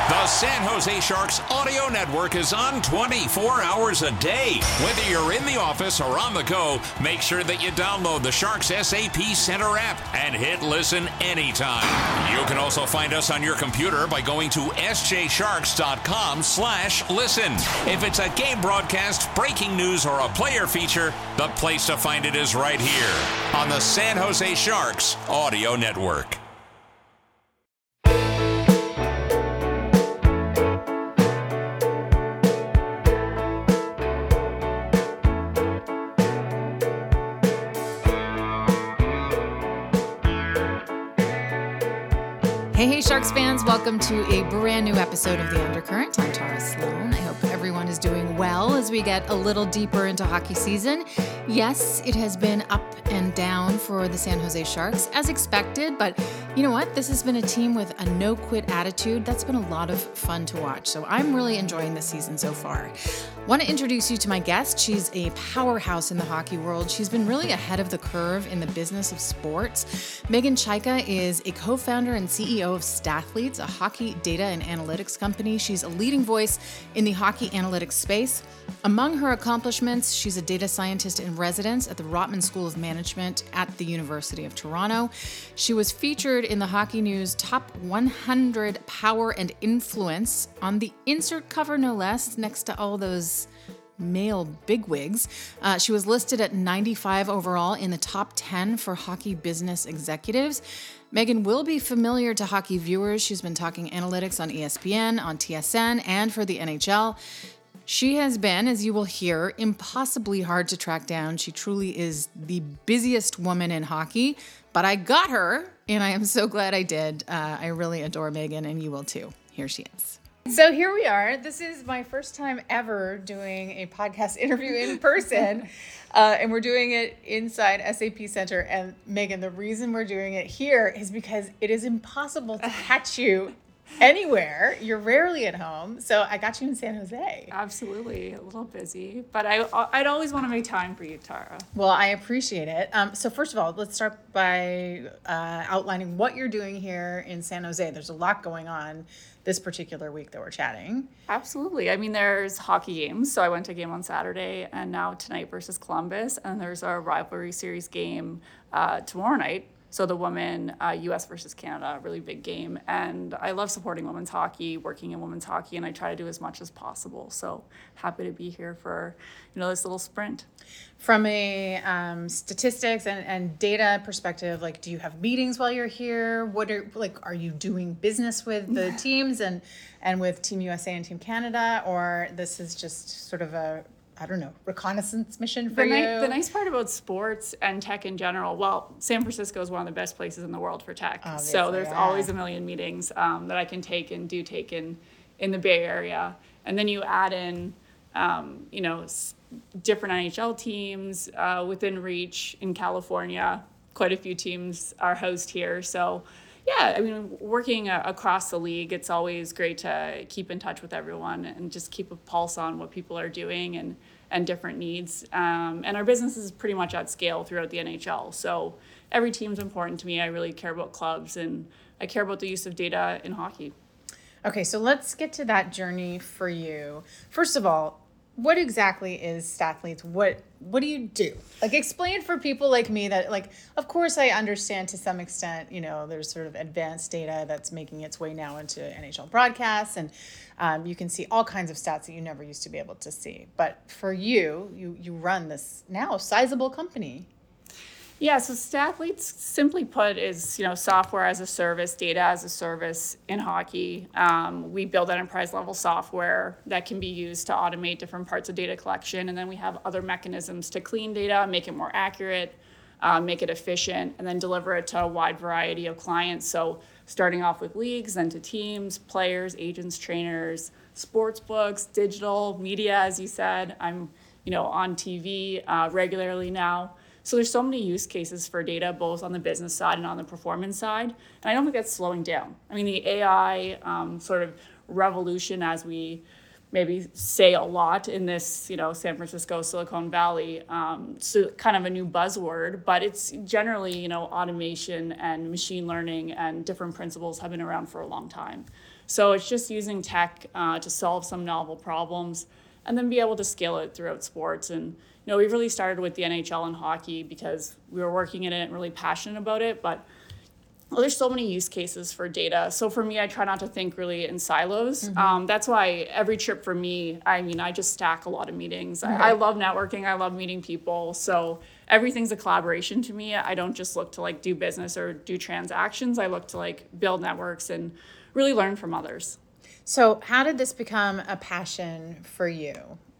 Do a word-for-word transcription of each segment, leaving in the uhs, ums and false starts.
The San Jose Sharks audio network is on twenty-four hours a day. Whether you're in the office or on the go, make sure that you download the Sharks S A P Center app and hit listen anytime. You can also find us on your computer by going to s j sharks dot com slash listen. If it's a game broadcast, breaking news, or a player feature, the place to find it is right here on the San Jose Sharks audio network. Hey, hey, Sharks fans. Welcome to a brand new episode of The Undercurrent. I'm Tara Sloan. I hope everyone is doing well as we get a little deeper into hockey season. Yes, it has been up and down for the San Jose Sharks, as expected, but you know what? This has been a team with a no-quit attitude. That's been a lot of fun to watch, so I'm really enjoying this season so far. I want to introduce you to my guest. She's a powerhouse in the hockey world. She's been really ahead of the curve in the business of sports. Megan Chayka is a co-founder and C E O of Stathletes, a hockey data and analytics company. She's a leading voice in the hockey analytics space. Among her accomplishments, she's a data scientist in residence at the Rotman School of Management at the University of Toronto. She was featured in the Hockey News Top one hundred Power and Influence on the insert cover, no less, next to all those male bigwigs. Uh, she was listed at ninety-five overall in the top ten for hockey business executives. Megan will be familiar to hockey viewers. She's been talking analytics on E S P N, on T S N, and for the N H L. She has been, as you will hear, impossibly hard to track down. She truly is the busiest woman in hockey, but I got her, and I am so glad I did. Uh, I really adore Megan, and you will too. Here she is. So here we are. This is my first time ever doing a podcast interview in person, uh, and we're doing it inside S A P Center. And Megan, the reason we're doing it here is because it is impossible to catch you anywhere. You're rarely at home, so I got you in San Jose. Absolutely, a little busy, but I, I'd always want to make time for you, Tara. Well, I appreciate it. Um, so first of all, let's start by uh, outlining what you're doing here in San Jose. There's a lot going on this particular week that we're chatting. Absolutely. I mean, there's hockey games. So I went to a game on Saturday, and now tonight versus Columbus, and there's a rivalry series game uh, tomorrow night. So the women, uh, U S versus Canada, really big game. And I love supporting women's hockey, working in women's hockey, and I try to do as much as possible. So happy to be here for, you know, this little sprint. From a um, statistics and, and data perspective, like, do you have meetings while you're here? What are, like, are you doing business with the teams and, and with Team U S A and Team Canada? Or this is just sort of a, I don't know, reconnaissance mission for the you? Ni- the nice part about sports and tech in general, well, San Francisco is one of the best places in the world for tech. Obviously, so there's yeah. always a million meetings um, that I can take and do take in, in the Bay Area. And then you add in, um, you know, s- different N H L teams uh, within reach in California. Quite a few teams are housed here. So, yeah, I mean, working uh, across the league, it's always great to keep in touch with everyone and just keep a pulse on what people are doing and, and different needs. Um, and our business is pretty much at scale throughout the N H L. So every team's important to me. I really care about clubs, and I care about the use of data in hockey. Okay, so let's get to that journey for you. First of all, what exactly is Stathletes? What what do you do? Like, explain for people like me that, like, of course I understand to some extent, you know, there's sort of advanced data that's making its way now into N H L broadcasts, and um, you can see all kinds of stats that you never used to be able to see. But for you, you you run this now sizable company. Yeah, so Stathletes, simply put, is, you know, software as a service, data as a service in hockey. Um, we build enterprise-level software that can be used to automate different parts of data collection, and then we have other mechanisms to clean data, make it more accurate, uh, make it efficient, and then deliver it to a wide variety of clients. So starting off with leagues, then to teams, players, agents, trainers, sports books, digital, media, as you said. I'm, you know, on T V uh, regularly now. So there's so many use cases for data, both on the business side and on the performance side. And I don't think that's slowing down. I mean, the A I um, sort of revolution as we maybe say a lot in this, you know, San Francisco, Silicon Valley. Um, so kind of a new buzzword, but it's generally, you know, automation and machine learning and different principles have been around for a long time. So it's just using tech uh, to solve some novel problems and then be able to scale it throughout sports. And, you know, we really started with the N H L and hockey because we were working in it and really passionate about it. But well, there's so many use cases for data. So for me, I try not to think really in silos. Mm-hmm. Um, that's why every trip for me, I mean, I just stack a lot of meetings. Right. I, I love networking. I love meeting people. So everything's a collaboration to me. I don't just look to like do business or do transactions. I look to like build networks and really learn from others. So how did this become a passion for you?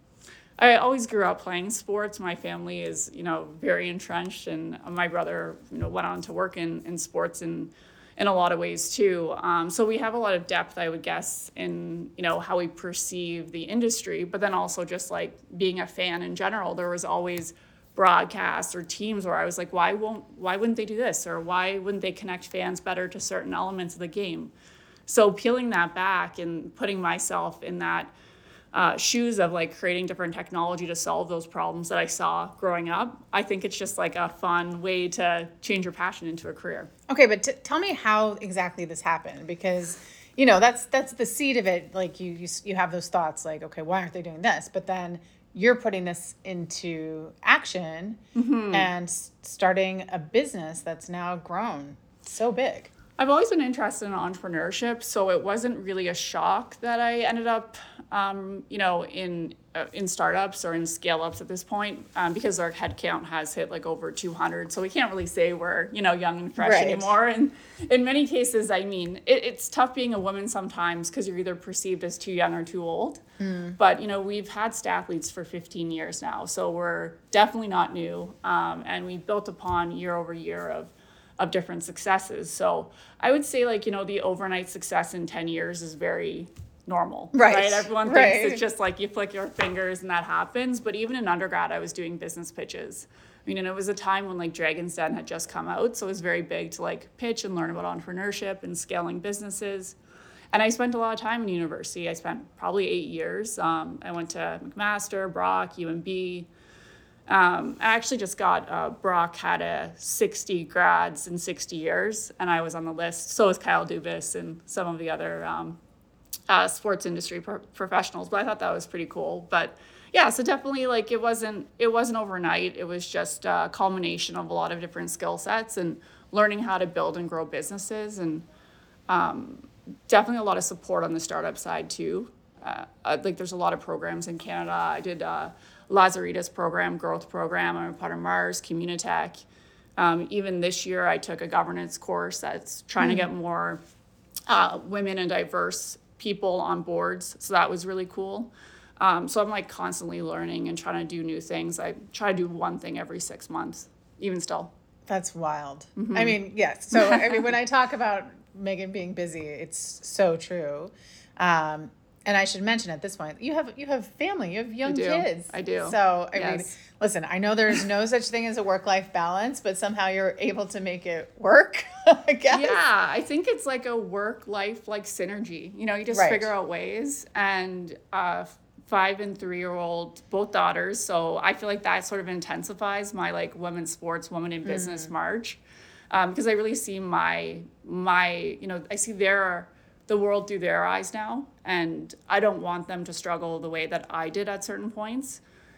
I always grew up playing sports. My family is, you know, very entrenched, and my brother, you know, went on to work in, in sports in, in a lot of ways too. Um, so we have a lot of depth, I would guess, in, you know, how we perceive the industry, but then also just like being a fan in general. There was always broadcasts or teams where I was like, why won't, why wouldn't they do this? Or why wouldn't they connect fans better to certain elements of the game? So peeling that back and putting myself in that Uh, shoes of like creating different technology to solve those problems that I saw growing up. I think it's just like a fun way to change your passion into a career. Okay, but t- tell me how exactly this happened, because you know that's that's the seed of it. Like you, you you have those thoughts like, okay, why aren't they doing this? But then you're putting this into action mm-hmm. and s- starting a business that's now grown so big. I've always been interested in entrepreneurship, so it wasn't really a shock that I ended up, um, you know, in uh, in startups or in scale-ups at this point, um, because our headcount has hit like over two hundred. So we can't really say we're, you know, young and fresh right. anymore. And in many cases, I mean, it, it's tough being a woman sometimes because you're either perceived as too young or too old. Mm. But, you know, we've had Stathletes for fifteen years now, so we're definitely not new. Um, and we've built upon year over year of of different successes. So I would say like, you know, the overnight success in ten years is very normal, right? right? Everyone right. thinks it's just like you flick your fingers and that happens. But even in undergrad, I was doing business pitches. I mean, and it was a time when like Dragon's Den had just come out. So it was very big to like pitch and learn about entrepreneurship and scaling businesses. And I spent a lot of time in university. I spent probably eight years. Um, I went to McMaster, Brock, U M B. Um, I actually just got, uh, Brock had a sixty grads in sixty years, and I was on the list. So was Kyle Dubas and some of the other um, uh, sports industry pro- professionals. But I thought that was pretty cool. But yeah, so definitely like it wasn't it wasn't overnight. It was just a culmination of a lot of different skill sets and learning how to build and grow businesses, and um, definitely a lot of support on the startup side too. Uh, like there's a lot of programs in Canada. I did uh, Lazaritas program, growth program. I'm a part of Mars, Communitech. Um, even this year, I took a governance course that's trying mm. to get more uh, women and diverse people on boards. So that was really cool. Um, so I'm like constantly learning and trying to do new things. I try to do one thing every six months, even still. That's wild. Mm-hmm. I mean, yes. So I mean, when I talk about Megan being busy, it's so true. Um, And I should mention at this point, you have you have family, you have young I do. kids. I do. So I yes. mean, listen, I know there's no such thing as a work-life balance, but somehow you're able to make it work, I guess. Yeah, I think it's like a work-life like synergy. You know, you just right. figure out ways. And uh, five and three-year-old, both daughters. So I feel like that sort of intensifies my like women's sports, women in business mm. march, um, because I really see my my you know I see their. the world through their eyes now, and I don't want them to struggle the way that I did at certain points.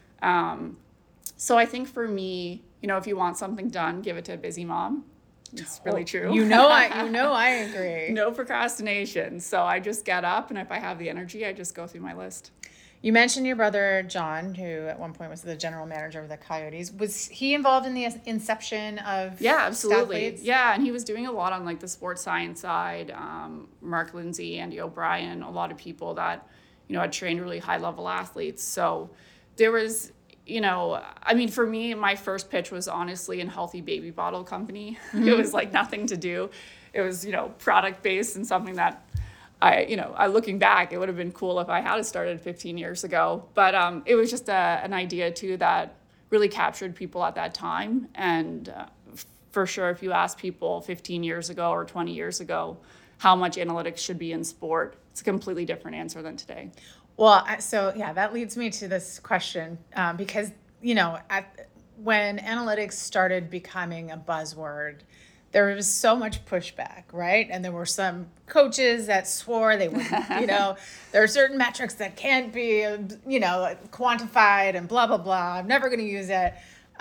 Um, so I think for me, you know, if you want something done, give it to a busy mom. It's really true. You know, I you know I agree. No procrastination. So I just get up, and if I have the energy, I just go through my list. You mentioned your brother, John, who at one point was the general manager of the Coyotes. Was he involved in the inception of Yeah, absolutely. Stathletes? Yeah, and he was doing a lot on like the sports science side. Um, Mark Lindsay, Andy O'Brien, a lot of people that, you know, had trained really high-level athletes. So there was, you know, I mean, for me, my first pitch was honestly in Healthy Baby Bottle Company. Mm-hmm. It was like nothing to do. It was, you know, product-based and something that I, you know, I looking back, it would have been cool if I had started fifteen years ago. But um, it was just a, an idea, too, that really captured people at that time. And uh, for sure, if you ask people fifteen years ago or twenty years ago how much analytics should be in sport, it's a completely different answer than today. Well, I- so yeah, that leads me to this question um, because, you know, at, when analytics started becoming a buzzword, there was so much pushback, right? And there were some coaches that swore they would, you know, there are certain metrics that can't be, you know, quantified and blah, blah, blah. I'm never going to use it.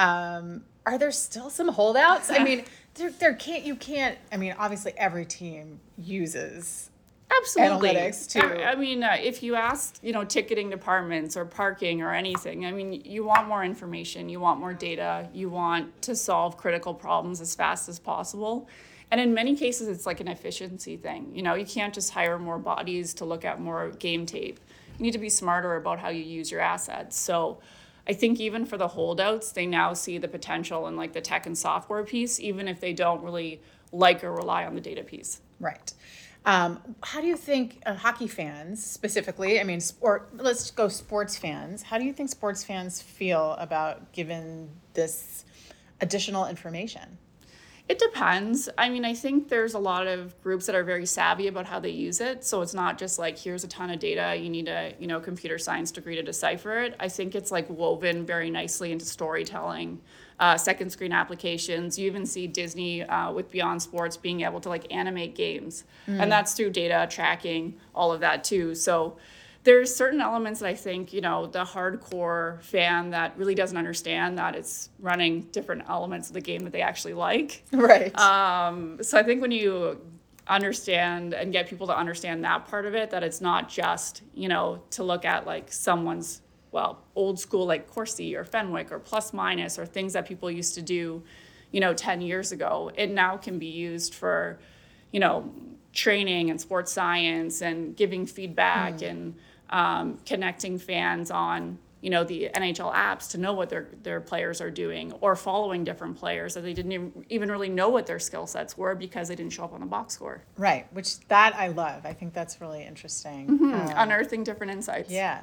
Um, are there still some holdouts? I mean, there, there can't, you can't, I mean, obviously every team uses Absolutely. analytics too. I I mean, uh, if you ask, you know, ticketing departments or parking or anything, I mean, you want more information, you want more data, you want to solve critical problems as fast as possible. And in many cases, it's like an efficiency thing. You know, you can't just hire more bodies to look at more game tape. You need to be smarter about how you use your assets. So I think even for the holdouts, they now see the potential in like the tech and software piece, even if they don't really like or rely on the data piece. Right. Um, how do you think uh, hockey fans specifically, I mean, or let's go sports fans, how do you think sports fans feel about given this additional information? It depends. I mean, I think there's a lot of groups that are very savvy about how they use it. So it's not just like, here's a ton of data, you need a, you know, computer science degree to decipher it. I think it's like woven very nicely into storytelling, uh, second screen applications. You even see Disney uh, with Beyond Sports being able to like animate games. Mm. And that's through data tracking, all of that too. So there's certain elements that I think, you know, the hardcore fan that really doesn't understand that it's running different elements of the game that they actually like. Right. Um, so I think when you understand and get people to understand that part of it, that it's not just, you know, to look at like someone's, well, old school like Corsi or Fenwick or plus minus or things that people used to do, you know, ten years ago. It now can be used for, you know, training and sports science and giving feedback mm. and um, connecting fans on, you know, the N H L apps to know what their their players are doing, or following different players that they didn't even really know what their skill sets were because they didn't show up on the box score. Right, which that I love. I think that's really interesting. Mm-hmm. Um, Unearthing different insights. Yeah.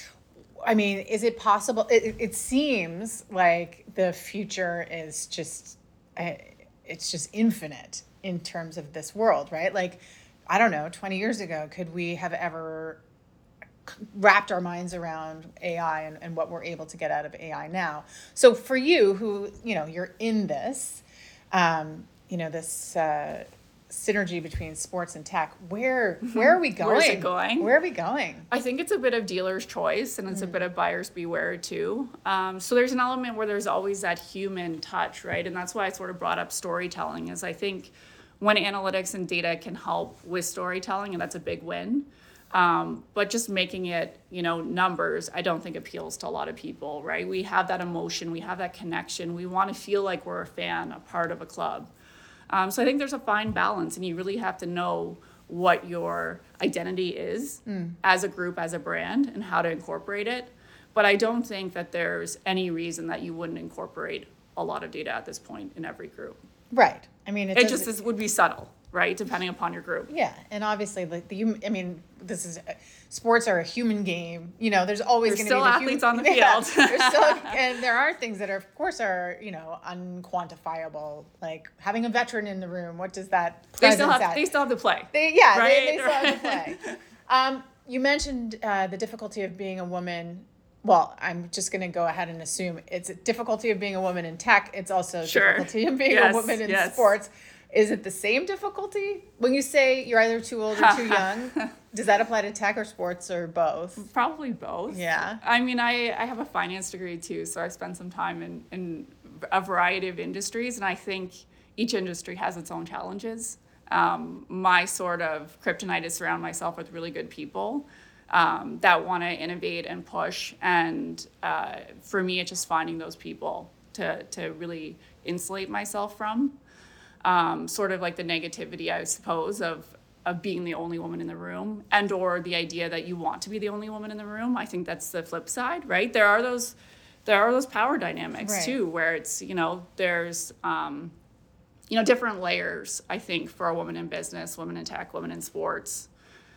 I mean, is it possible? It, it seems like the future is just, uh, it's just infinite in terms of this world, right? Like, I don't know, twenty years ago, could we have ever wrapped our minds around A I and, and what we're able to get out of A I now? So for you who, you know, you're in this, um, you know, this uh, synergy between sports and tech, where where are we going? Where's it going? Where are we going? I think it's a bit of dealer's choice, and it's mm. a bit of buyer's beware too. Um, so there's an element where there's always that human touch, right? And that's why I sort of brought up storytelling, is I think when analytics and data can help with storytelling, and that's a big win. Um, but just making it, you know, numbers, I don't think appeals to a lot of people, right? We have that emotion, we have that connection. We want to feel like we're a fan, a part of a club. Um, so I think there's a fine balance, and you really have to know what your identity is mm. as a group, as a brand, and how to incorporate it. But I don't think that there's any reason that you wouldn't incorporate a lot of data at this point in every group. Right. I mean, it, it just is, would be subtle, right? Depending upon your group. Yeah. And obviously, like the, I mean, this is, sports are a human game. You know, there's always going to be still athletes human, on the yeah, field. there's still, and there are things that are, of course, are, you know, unquantifiable. Like having a veteran in the room, what does that they still have at? They still have to play. They, yeah, right? they, they still have to play. Um, you mentioned uh, the difficulty of being a woman. Well, I'm just going to go ahead and assume it's a difficulty of being a woman in tech. It's also a sure. difficulty of being yes, a woman in yes. sports. Is it the same difficulty? When you say you're either too old or too young, does that apply to tech or sports or both? Probably both. Yeah. I mean, I, I have a finance degree too, so I spent some time in, in a variety of industries, and I think each industry has its own challenges. Um, my sort of kryptonite is surround myself with really good people um, that want to innovate and push, and uh, for me, it's just finding those people to, to really insulate myself from. Um, sort of like the negativity, I suppose, of of being the only woman in the room, and or the idea that you want to be the only woman in the room. I think that's the flip side, right? There are those there are those power dynamics right. too, where it's, you know, there's um, you know, different layers, I think, for a woman in business, women in tech, women in sports.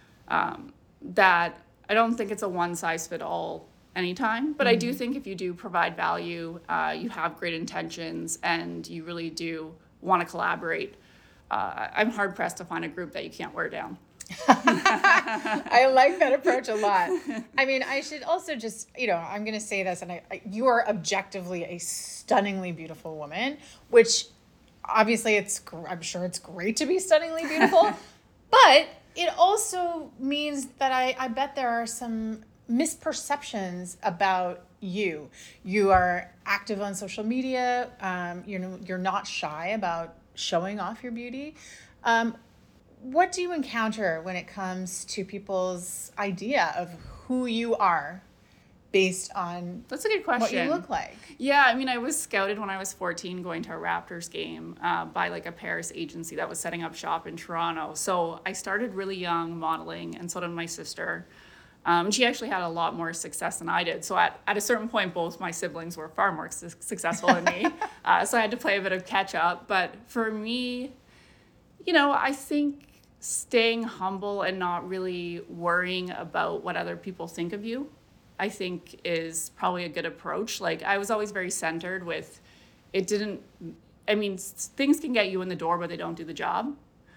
Um, that I don't think it's a one size fit all anytime, but mm-hmm. I do think if you do provide value, uh, you have great intentions, and you really do want to collaborate, uh, I'm hard pressed to find a group that you can't wear down. I like that approach a lot. I mean, I should also just, you know, I'm going to say this, and I, I, you are objectively a stunningly beautiful woman, which obviously it's, I'm sure it's great to be stunningly beautiful, but it also means that I, I bet there are some misperceptions about you. You are active on social media. Um, you know, you're not shy about showing off your beauty. Um, what do you encounter when it comes to people's idea of who you are based on That's a good question. what you look like? Yeah, I mean, I was scouted when I was fourteen going to a Raptors game uh, by like a Paris agency that was setting up shop in Toronto. So I started really young modeling, and so did my sister. Um, and she actually had a lot more success than I did. So at, at a certain point, both my siblings were far more su- successful than me. Uh, so I had to play a bit of catch up. But for me, you know, I think staying humble and not really worrying about what other people think of you, I think is probably a good approach. Like, I was always very centered with, it didn't, I mean, things can get you in the door, but they don't do the job.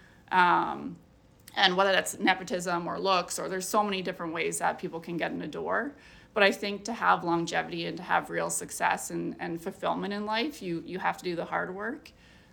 Um, and whether that's nepotism or looks, or there's so many different ways that people can get in the door. But I think to have longevity and to have real success and, and fulfillment in life, you you have to do the hard work.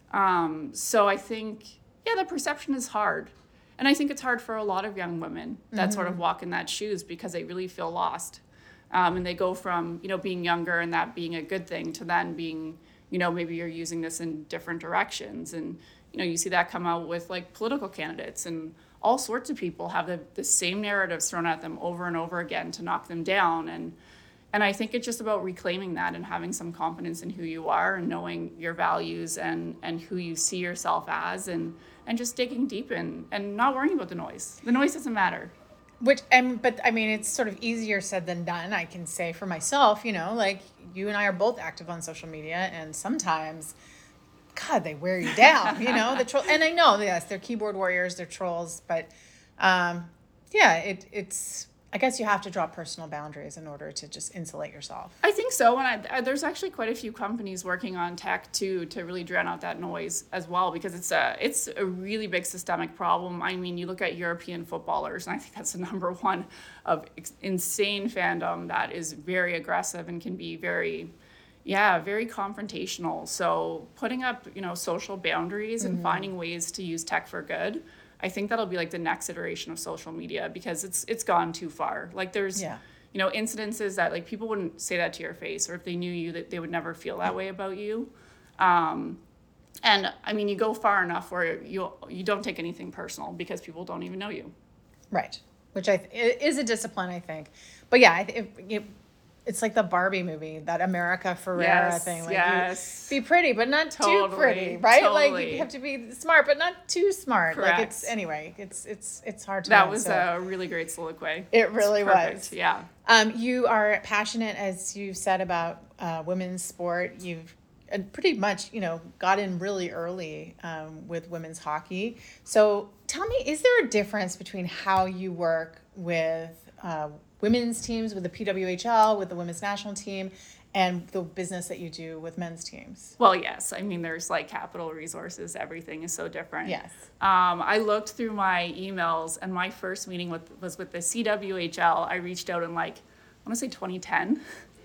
Um, so I think, yeah, the perception is hard. And I think it's hard for a lot of young women that mm-hmm. sort of walk in that shoes because they really feel lost. Um, and they go from, you know, being younger and that being a good thing to then being, you know, maybe you're using this in different directions. And, you know, you see that come out with like political candidates, and all sorts of people have the, the same narratives thrown at them over and over again to knock them down. And and I think it's just about reclaiming that and having some confidence in who you are and knowing your values and, and who you see yourself as, and, and just digging deep in and not worrying about the noise. The noise doesn't matter. Which, and but I mean, it's sort of easier said than done. I can say for myself, you know, like you and I are both active on social media, and sometimes, God, they wear you down, you know, the troll. And I know, yes, they're keyboard warriors, they're trolls, but um, yeah, it it's, I guess you have to draw personal boundaries in order to just insulate yourself. I think so. And I, I, there's actually quite a few companies working on tech too, to really drown out that noise as well, because it's a, it's a really big systemic problem. I mean, you look at European footballers, and I think that's the number one of ex- insane fandom that is very aggressive and can be very, yeah, very confrontational. So putting up, you know, social boundaries mm-hmm. and finding ways to use tech for good, I think that'll be like the next iteration of social media, because it's it's gone too far. Like there's, yeah. you know, incidences that like people wouldn't say that to your face, or if they knew you, that they would never feel that way about you. Um, and I mean, you go far enough where you you don't take anything personal because people don't even know you. Right. Which I th- is a discipline, I think. But yeah, I th- it, it, it's like the Barbie movie, that America Ferrera yes, thing. Like yes. You be pretty, but not totally, too pretty, right? Totally. Like you have to be smart, but not too smart. Correct. Like it's anyway, it's it's it's hard to. That run, was so. a really great soliloquy. It really was. Yeah. Um, you are passionate, as you said, about uh, women's sport. You've uh, pretty much, you know, got in really early um, with women's hockey. So tell me, is there a difference between how you work with uh, women's teams, with the P W H L, with the women's national team, and the business that you do with men's teams? Well, yes. I mean, there's like capital resources. Everything is so different. Yes. Um, I looked through my emails, and my first meeting with was with the C W H L. I reached out in like, I want to say twenty ten.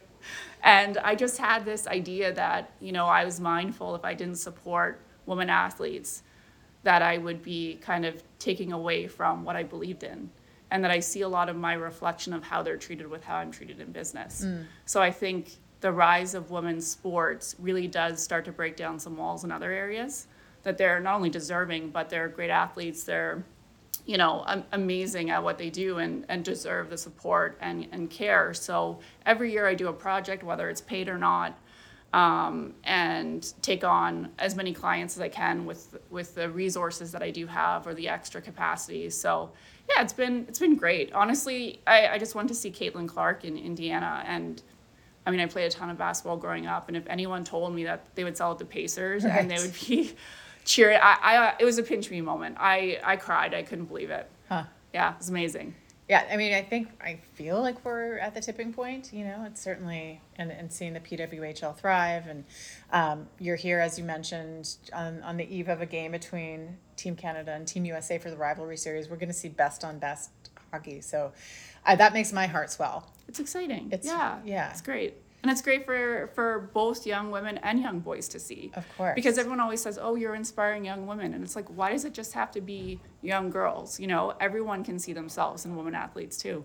And I just had this idea that, you know, I was mindful if I didn't support women athletes, that I would be kind of taking away from what I believed in. And that I see a lot of my reflection of how they're treated with how I'm treated in business. Mm. So I think the rise of women's sports really does start to break down some walls in other areas, that they're not only deserving, but they're great athletes. They're, you know, um, amazing at what they do, and, and deserve the support and, and care. So every year I do a project, whether it's paid or not, um, and take on as many clients as I can with with the resources that I do have, or the extra capacity. So yeah, it's been it's been great. Honestly, I, I just went to see Caitlin Clark in Indiana, and I mean, I played a ton of basketball growing up, and if anyone told me that they would sell at the Pacers right. and they would be cheering, I, I it was a pinch me moment. I, I cried. I couldn't believe it. Huh. Yeah, it was amazing. Yeah, I mean, I think, I feel like we're at the tipping point, you know, it's certainly, and, and seeing the P W H L thrive, and um, you're here, as you mentioned, on, on the eve of a game between Team Canada and Team U S A for the rivalry series. We're going to see best on best hockey. So uh, that makes my heart swell. It's exciting. It's, yeah. yeah. It's great. And it's great for, for both young women and young boys to see. Of course. Because everyone always says, oh, you're inspiring young women. And it's like, why does it just have to be young girls? You know, everyone can see themselves in women athletes too.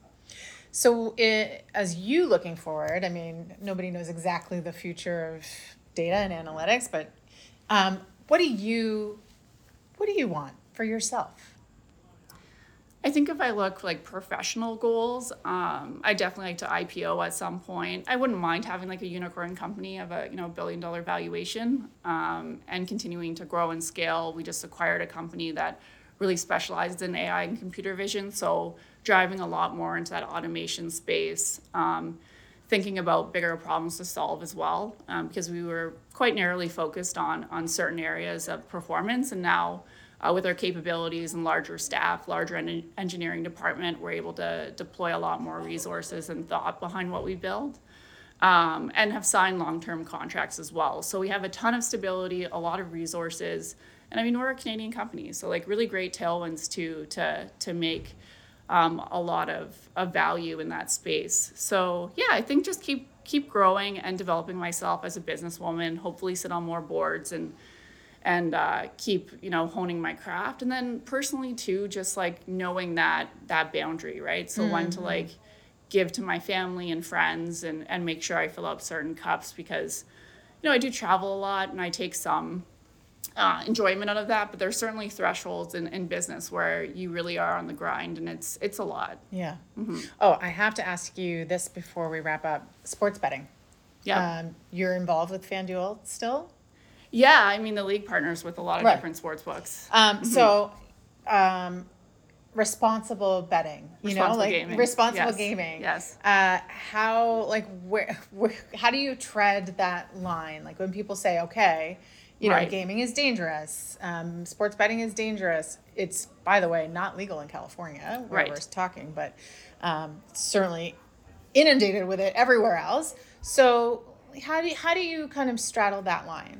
So it, as you looking forward, I mean, nobody knows exactly the future of data and analytics, but um, what do you, what do you want for yourself? I think if I look like professional goals, um, I definitely like to I P O at some point. I wouldn't mind having like a unicorn company of a you know billion dollar valuation um, and continuing to grow and scale. We just acquired a company that really specializes in A I and computer vision, so driving a lot more into that automation space, um, thinking about bigger problems to solve as well, um, because we were quite narrowly focused on on certain areas of performance, and now Uh, with our capabilities and larger staff, larger en- engineering department, we're able to deploy a lot more resources and thought behind what we build, um, and have signed long-term contracts as well. So we have a ton of stability, a lot of resources, and I mean, we're a Canadian company, so like really great tailwinds to to to make um, a lot of, of value in that space. So yeah, I think just keep keep growing and developing myself as a businesswoman, hopefully sit on more boards and and uh, keep, you know, honing my craft. And then personally too, just like knowing that that boundary, right? So mm-hmm. when to like give to my family and friends and, and make sure I fill up certain cups, because, you know, I do travel a lot and I take some uh, enjoyment out of that, but there's certainly thresholds in, in business where you really are on the grind, and it's, it's a lot. Yeah. Mm-hmm. Oh, I have to ask you this before we wrap up. Sports betting. Yeah. Um, you're involved with FanDuel still? Yeah, I mean, the league partners with a lot of Right. different sports books. Um, Mm-hmm. So, um, responsible betting, you know, Responsible like gaming. responsible Yes. gaming. Yes. Uh, how, like, where, where, how do you tread that line? Like when people say, okay, you know, Right. gaming is dangerous, um, sports betting is dangerous. It's, by the way, not legal in California, where Right. we're talking, but um, certainly inundated with it everywhere else. So how do you, how do you kind of straddle that line?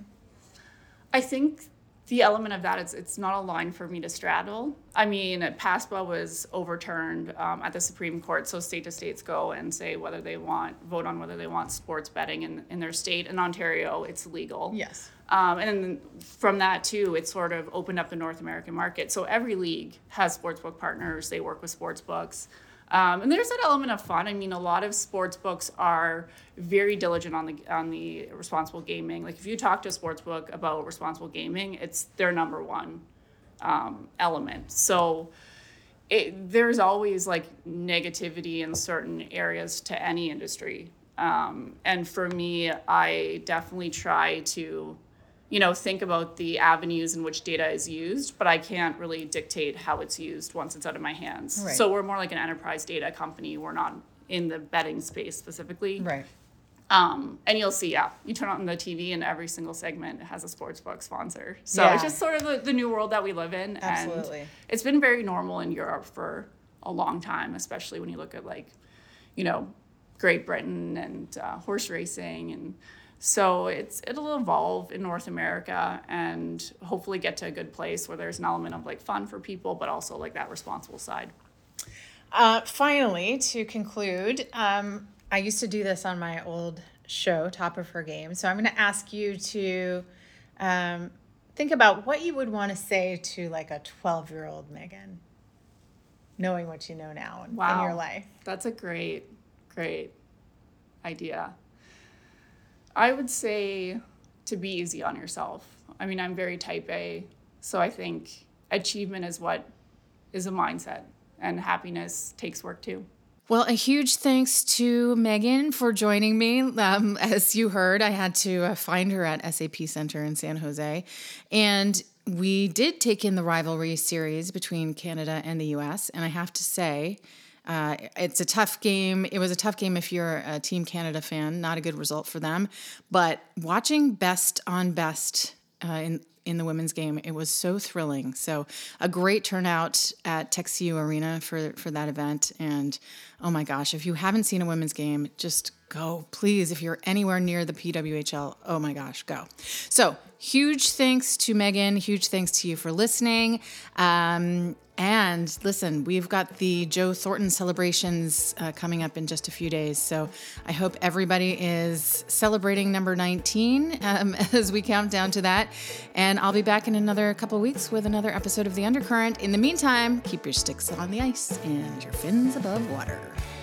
I think the element of that is it's not a line for me to straddle. I mean, PASPA was overturned um, at the Supreme Court, so state to states go and say whether they want, vote on whether they want sports betting in, in their state. In Ontario, it's legal. Yes. Um, and then from that, too, it sort of opened up the North American market. So every league has sportsbook partners. They work with sportsbooks. Um, and there's that element of fun. I mean, a lot of sports books are very diligent on the on the responsible gaming. Like if you talk to a sports book about responsible gaming, it's their number one um, element. So it, there's always like negativity in certain areas to any industry. Um, and for me, I definitely try to, you know, think about the avenues in which data is used, but I can't really dictate how it's used once it's out of my hands. Right. So we're more like an enterprise data company. We're not in the betting space specifically. Right. Um, and you'll see, yeah, you turn on the T V and every single segment has a sportsbook sponsor. So Yeah. it's just sort of the, the new world that we live in. Absolutely. And it's been very normal in Europe for a long time, especially when you look at like, you know, Great Britain and uh, horse racing. And so it's it'll evolve in North America and hopefully get to a good place where there's an element of like fun for people, but also like that responsible side. Uh, finally, to conclude, um, I used to do this on my old show, Top of Her Game. So I'm going to ask you to um, think about what you would want to say to like a twelve-year-old Megan, knowing what you know now in, Wow. in your life. That's a great, great idea. I would say to be easy on yourself. I mean, I'm very type A, so I think achievement is what is a mindset, and happiness takes work too. Well, a huge thanks to Megan for joining me. Um, as you heard, I had to uh, find her at S A P Center in San Jose. And we did take in the rivalry series between Canada and the U S. And I have to say, uh, it's a tough game. It was a tough game if you're a Team Canada fan. Not a good result for them. But watching best on best uh, in in the women's game. It was so thrilling. So a great turnout at TechCU Arena for, for that event. And oh my gosh, if you haven't seen a women's game, just go, please. If you're anywhere near the P W H L, oh my gosh, go. So huge thanks to Megan. Huge thanks to you for listening. Um, and listen, we've got the Joe Thornton celebrations uh, coming up in just a few days. So I hope everybody is celebrating number nineteen um, as we count down to that. And I'll be back in another couple weeks with another episode of The Undercurrent. In the meantime, keep your sticks on the ice and your fins above water.